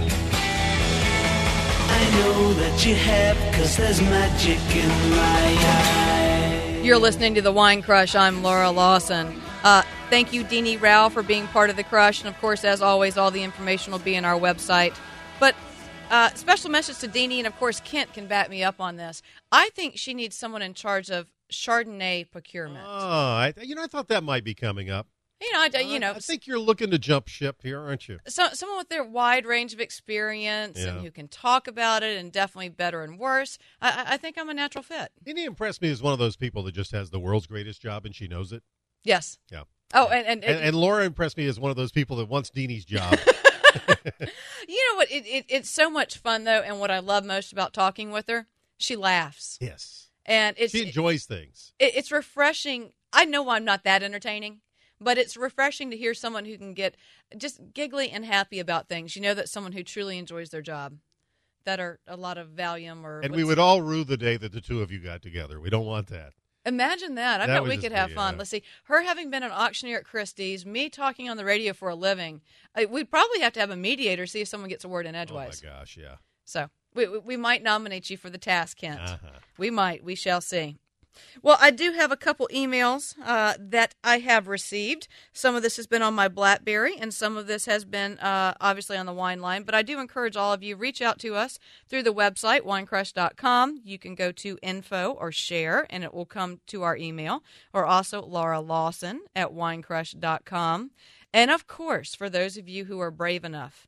Speaker 29: I know that you have, 'cause there's magic in my eyes.
Speaker 6: You're listening to The Wine Crush. I'm Laura Lawson. Thank you, Deanie Rao, for being part of the Crush. And, of course, as always, all the information will be on our website. But special message to Deanie, and, of course, Kent can back me up on this. I think she needs someone in charge of Chardonnay procurement.
Speaker 2: Oh, I thought that might be coming up. I think you're looking to jump ship here, aren't you?
Speaker 6: So, someone with their wide range of experience and who can talk about it, and definitely better and worse. I think I'm a natural fit.
Speaker 2: Didn't he impress me as one of those people that just has the world's greatest job and she knows it?
Speaker 6: Yes.
Speaker 2: Yeah.
Speaker 6: Oh,
Speaker 2: and Laura impressed me as one of those people that wants Deanie's job.
Speaker 6: You know what? It's so much fun, though, and what I love most about talking with her, she laughs.
Speaker 2: Yes.
Speaker 6: And
Speaker 2: she enjoys things.
Speaker 6: It's refreshing. I know I'm not that entertaining, but it's refreshing to hear someone who can get just giggly and happy about things. You know, that someone who truly enjoys their job, that are a lot of Valium or.
Speaker 2: And we would all rue the day that the two of you got together. We don't want that.
Speaker 6: Imagine that. I bet we could have fun. Let's see. Her having been an auctioneer at Christie's, me talking on the radio for a living. We'd probably have to have a mediator, see if someone gets a word in edgewise.
Speaker 2: Oh, my gosh, yeah.
Speaker 6: So we might nominate you for the task, Kent.
Speaker 2: Uh-huh.
Speaker 6: We might. We shall see. Well, I do have a couple emails that I have received. Some of this has been on my BlackBerry, and some of this has been obviously on the Wine Line. But I do encourage all of you, reach out to us through the website, winecrush.com. You can go to info or share, and it will come to our email. Or also Laura Lawson at winecrush.com. And, of course, for those of you who are brave enough,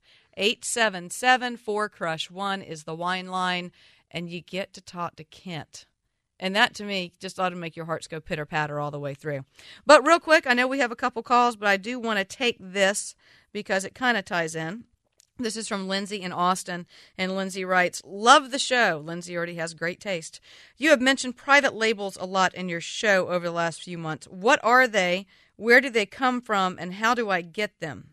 Speaker 6: 877-4CRUSH-1 is the Wine Line, and you get to talk to Kent. And that, to me, just ought to make your hearts go pitter-patter all the way through. But real quick, I know we have a couple calls, but I do want to take this because it kind of ties in. This is from Lindsay in Austin, and Lindsay writes, "Love the show." Lindsay already has great taste. "You have mentioned private labels a lot in your show over the last few months. What are they? Where do they come from? And how do I get them?"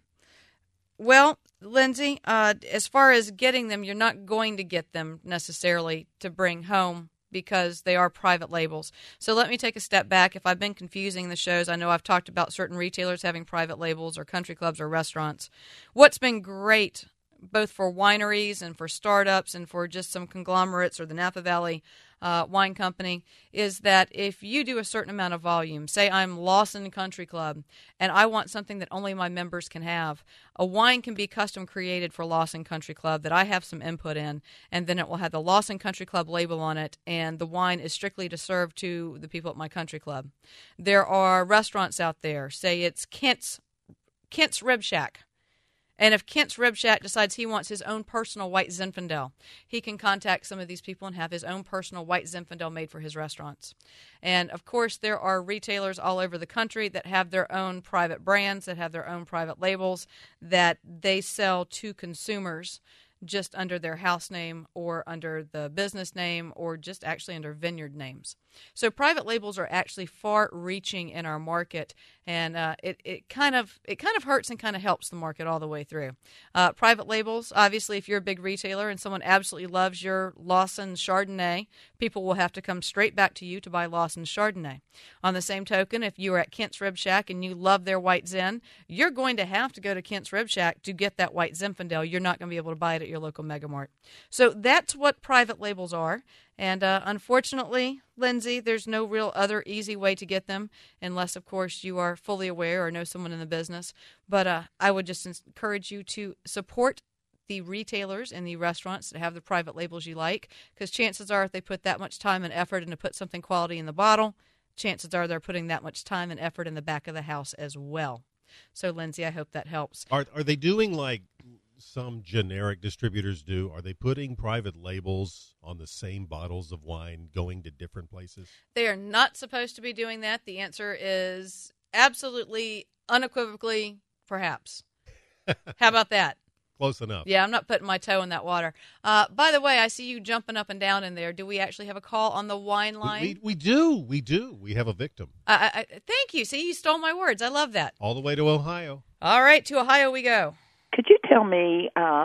Speaker 6: Well, Lindsay, as far as getting them, you're not going to get them necessarily to bring home, because they are private labels. So let me take a step back. If I've been confusing the shows, I know I've talked about certain retailers having private labels or country clubs or restaurants. What's been great, both for wineries and for startups and for just some conglomerates or the Napa Valley Wine Company, is that if you do a certain amount of volume, say I'm Lawson Country Club, and I want something that only my members can have, a wine can be custom created for Lawson Country Club that I have some input in, and then it will have the Lawson Country Club label on it, and the wine is strictly to serve to the people at my country club. There are restaurants out there, say it's Kent's Rib Shack. And if Kent's Rib Shack decides he wants his own personal white Zinfandel, he can contact some of these people and have his own personal white Zinfandel made for his restaurants. And, of course, there are retailers all over the country that have their own private brands, that have their own private labels that they sell to consumers just under their house name or under the business name or just actually under vineyard names. So private labels are actually far-reaching in our market, and it kind of hurts and kind of helps the market all the way through. Private labels, obviously, if you're a big retailer and someone absolutely loves your Lawson Chardonnay, people will have to come straight back to you to buy Lawson Chardonnay. On the same token, if you are at Kent's Rib Shack and you love their white Zin, you're going to have to go to Kent's Rib Shack to get that white Zinfandel. You're not going to be able to buy it at your local Mega Mart. So that's what private labels are. And unfortunately, Lindsay, there's no real other easy way to get them unless, of course, you are fully aware or know someone in the business. But I would just encourage you to support the retailers and the restaurants that have the private labels you like, because chances are if they put that much time and effort into put something quality in the bottle, chances are they're putting that much time and effort in the back of the house as well. So, Lindsay, I hope that helps.
Speaker 2: Are they doing like some generic distributors do? Are they putting private labels on the same bottles of wine going to different places?
Speaker 6: They are not supposed to be doing that. The answer is absolutely, unequivocally, perhaps. How about that?
Speaker 2: Close enough.
Speaker 6: Yeah, I'm not putting my toe in that water. By the way, I see you jumping up and down in there. Do we actually have a call on the Wine Line?
Speaker 2: We do. We have a victim.
Speaker 6: Thank you. See, you stole my words. I love that.
Speaker 2: All the way to Ohio.
Speaker 6: All right, to Ohio we go.
Speaker 11: Could you tell me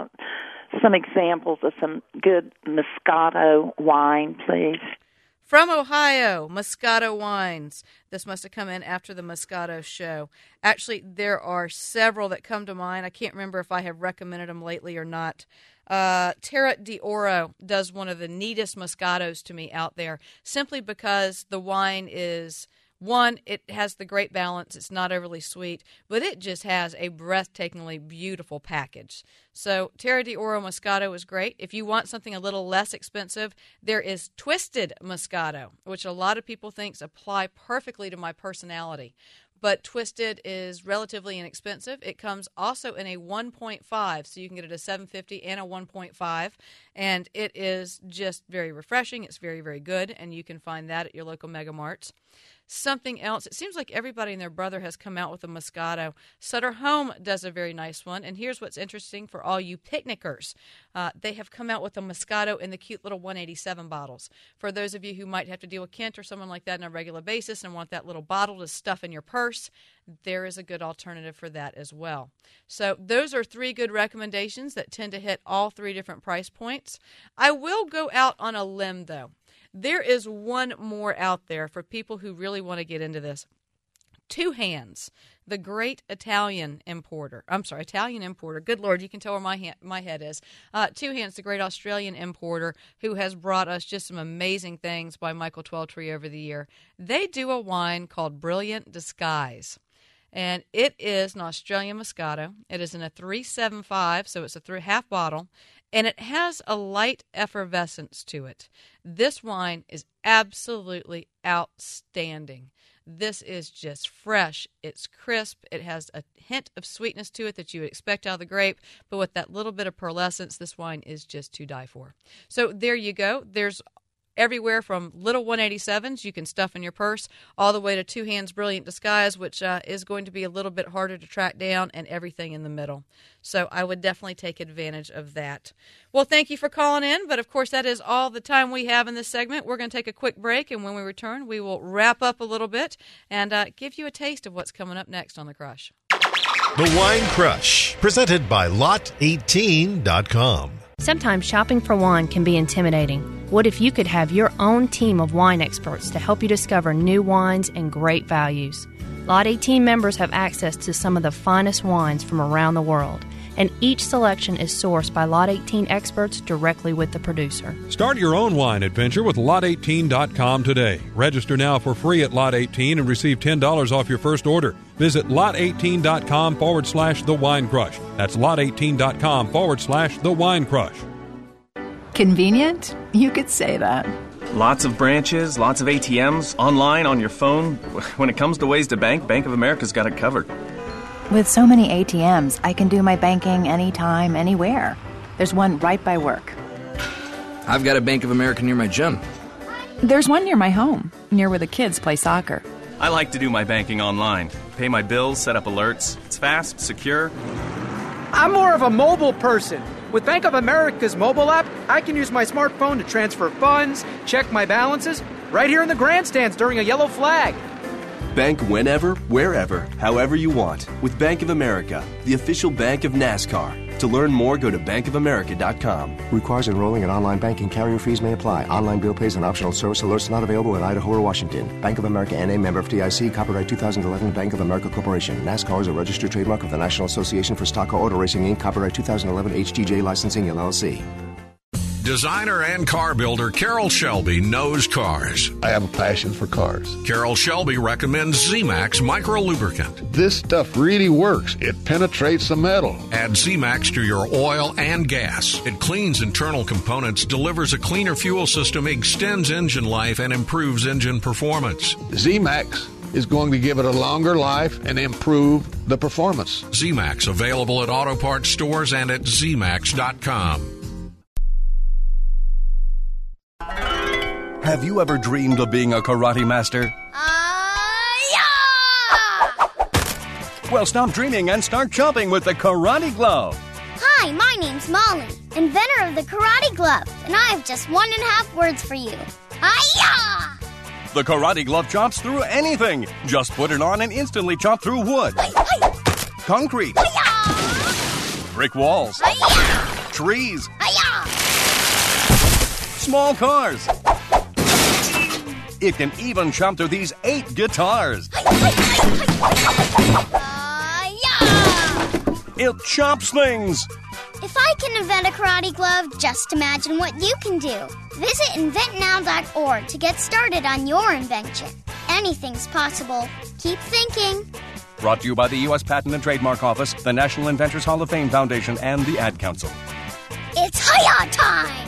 Speaker 11: some examples of some good Moscato wine, please?
Speaker 6: From Ohio, Moscato Wines. This must have come in after the Moscato show. Actually, there are several that come to mind. I can't remember if I have recommended them lately or not. Terra d'Oro does one of the neatest Moscatos to me out there, simply because the wine is... One, it has the great balance. It's not overly sweet, but it just has a breathtakingly beautiful package. So Terra d'Oro Moscato is great. If you want something a little less expensive, there is Twisted Moscato, which a lot of people think apply perfectly to my personality. but Twisted is relatively inexpensive. It comes also in a 1.5, so you can get it a 750 and a 1.5, and it is just very refreshing. It's very, very good, and you can find that at your local Mega Marts. Something else, it seems like everybody and their brother has come out with a Moscato. Sutter Home does a very nice one, and here's what's interesting for all you picnickers. They have come out with a Moscato in the cute little 187 bottles. For those of you who might have to deal with Kent or someone like that on a regular basis and want that little bottle to stuff in your purse, there is a good alternative for that as well. So those are 3 good recommendations that tend to hit all 3 different price points. I will go out on a limb, though. There is one more out there for people who really want to get into this. Two Hands, the great Italian importer. Good Lord, you can tell where my head is. Two Hands, the great Australian importer who has brought us just some amazing things by Michael Tweltry over the year. They do a wine called Brilliant Disguise. And it is an Australian Moscato. It is in a 375, so it's a half bottle, and it has a light effervescence to it. This wine is absolutely outstanding. This is just fresh. It's crisp. It has a hint of sweetness to it that you would expect out of the grape, but with that little bit of pearlescence, this wine is just to die for. So there you go. There's everywhere from little 187s you can stuff in your purse all the way to Two Hands Brilliant Disguise, which is going to be a little bit harder to track down, and everything in the middle. So I would definitely take advantage of that. Well, thank you for calling in, but of course that is all the time we have in this segment. We're going to take a quick break, and when we return, we will wrap up a little bit and give you a taste of what's coming up next on The Crush.
Speaker 2: The Wine Crush, presented by Lot18.com.
Speaker 7: Sometimes shopping for wine can be intimidating. What if you could have your own team of wine experts to help you discover new wines and great values? Lot 18 members have access to some of the finest wines from around the world, and each selection is sourced by Lot 18 experts directly with the producer.
Speaker 8: Start your own wine adventure with Lot18.com today. Register now for free at Lot 18 and receive $10 off your first order. Visit Lot18.com/The Wine Crush. That's Lot18.com/The Wine Crush.
Speaker 1: Convenient? You could say that.
Speaker 12: Lots of branches, lots of ATMs, online, on your phone. When it comes to ways to bank, Bank of America's got it covered.
Speaker 1: With so many ATMs, I can do my banking anytime, anywhere. There's one right by work.
Speaker 13: I've got a Bank of America near my gym.
Speaker 1: There's one near my home, near where the kids play soccer.
Speaker 12: I like to do my banking online. Pay my bills, set up alerts. It's fast, secure.
Speaker 14: I'm more of a mobile person. With Bank of America's mobile app, I can use my smartphone to transfer funds, check my balances, right here in the grandstands during a yellow flag.
Speaker 15: Bank whenever, wherever, however you want with Bank of America, the official bank of NASCAR. To learn more, go to bankofamerica.com.
Speaker 16: Requires enrolling in online banking. Carrier fees may apply. Online bill pays and optional service alerts not available in Idaho or Washington. Bank of America N.A. member of FDIC. Copyright 2011 Bank of America Corporation. NASCAR is a registered trademark of the National Association for Stock Car Auto Racing, Inc. Copyright 2011 HGJ Licensing, LLC.
Speaker 17: Designer and car builder Carol Shelby knows cars.
Speaker 20: I have a passion for cars.
Speaker 17: Carol Shelby recommends Z-Max Micro Lubricant.
Speaker 20: This stuff really works. It penetrates the metal.
Speaker 17: Add Z-Max to your oil and gas. It cleans internal components, delivers a cleaner fuel system, extends engine life, and improves engine performance.
Speaker 20: Z-Max is going to give it a longer life and improve the performance.
Speaker 17: Z-Max, available at auto parts stores and at zmax.com.
Speaker 21: Have you ever dreamed of being a karate master?
Speaker 30: Yeah!
Speaker 21: Well, stop dreaming and start chomping with the Karate Glove.
Speaker 30: Hi, my name's Molly, inventor of the Karate Glove, and I have just 1.5 words for you. Hi-ya!
Speaker 21: The Karate Glove chomps through anything. Just put it on and instantly chomp through wood, concrete, brick walls, trees, small cars. It can even chomp through these 8 guitars. It chomps things.
Speaker 30: If I can invent a karate glove, just imagine what you can do. Visit inventnow.org to get started on your invention. Anything's possible. Keep thinking.
Speaker 21: Brought to you by the U.S. Patent and Trademark Office, the National Inventors Hall of Fame Foundation, and the Ad Council.
Speaker 30: It's Hi-Ya time!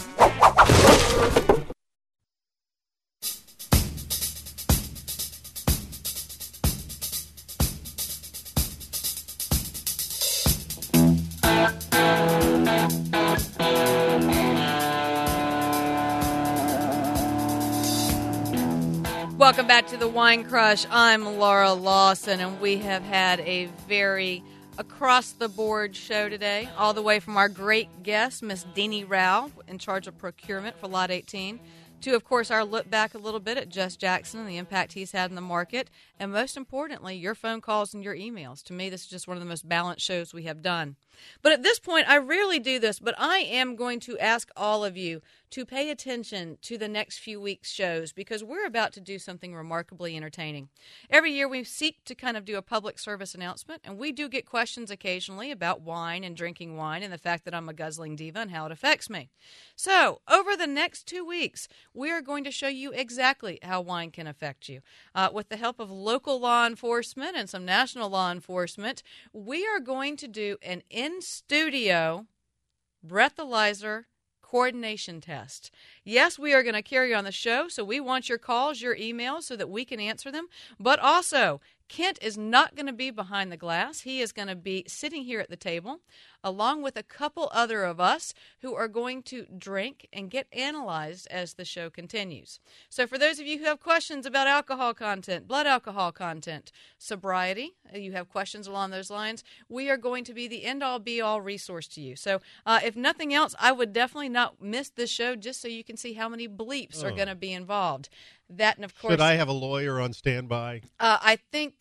Speaker 6: Welcome back to the Wine Crush. I'm Laura Lawson, and we have had a very across-the-board show today, all the way from our great guest, Miss Deanie Rao, in charge of procurement for Lot 18, to, of course, our look back a little bit at Jess Jackson and the impact he's had in the market, and most importantly, your phone calls and your emails. To me, this is just one of the most balanced shows we have done. But at this point, I rarely do this, but I am going to ask all of you to pay attention to the next few weeks' shows, because we're about to do something remarkably entertaining. Every year we seek to kind of do a public service announcement, and we do get questions occasionally about wine and drinking wine and the fact that I'm a guzzling diva and how it affects me. So over the next 2 weeks, we are going to show you exactly how wine can affect you. With the help of local law enforcement and some national law enforcement, we are going to do an in-studio breathalyzer coordination test. Yes, we are going to carry on the show, so we want your calls, your emails, so that we can answer them. But also, Kent is not going to be behind the glass. He is going to be sitting here at the table, along with a couple other of us who are going to drink and get analyzed as the show continues. So for those of you who have questions about alcohol content, blood alcohol content, sobriety, you have questions along those lines, we are going to be the end-all, be-all resource to you. So if nothing else, I would definitely not miss this show just so you can see how many bleeps are going to be involved. That, and of course,
Speaker 2: should I have a lawyer on standby?
Speaker 6: I think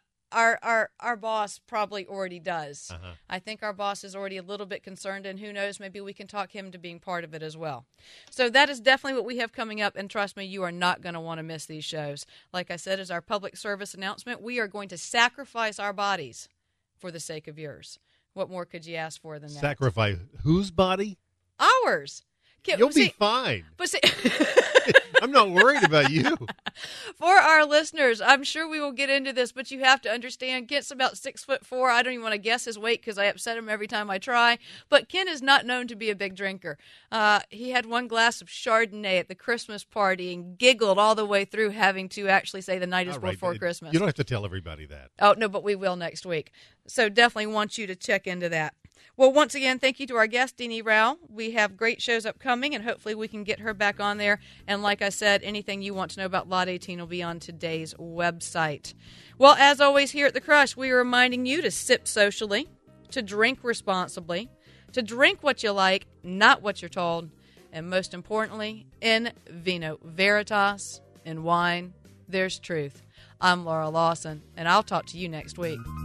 Speaker 6: our boss probably already does. I think our boss is already a little bit concerned, and who knows, maybe we can talk him to being part of it as well. So that is definitely what we have coming up, and trust me, you are not going to want to miss these shows. Like I said, as our public service announcement, we are going to sacrifice our bodies for the sake of yours. What more could you ask for than that?
Speaker 2: Sacrifice whose body?
Speaker 6: Ours.
Speaker 2: You'll be fine.
Speaker 6: But see,
Speaker 2: I'm not worried about you.
Speaker 6: For our listeners, I'm sure we will get into this, but you have to understand, Kent's about 6'4". I don't even want to guess his weight because I upset him every time I try. But Kent is not known to be a big drinker. He had one glass of Chardonnay at the Christmas party and giggled all the way through, having to actually say the night is before Christmas.
Speaker 2: You don't have to tell everybody that.
Speaker 6: Oh, no, but we will next week. So definitely want you to check into that. Well, once again, thank you to our guest, Deanie Rao. We have great shows upcoming, and hopefully we can get her back on there. And like I said, anything you want to know about Lot 18 will be on today's website. Well, as always here at The Crush, we are reminding you to sip socially, to drink responsibly, to drink what you like, not what you're told, and most importantly, in vino veritas, in wine, there's truth. I'm Laura Lawson, and I'll talk to you next week.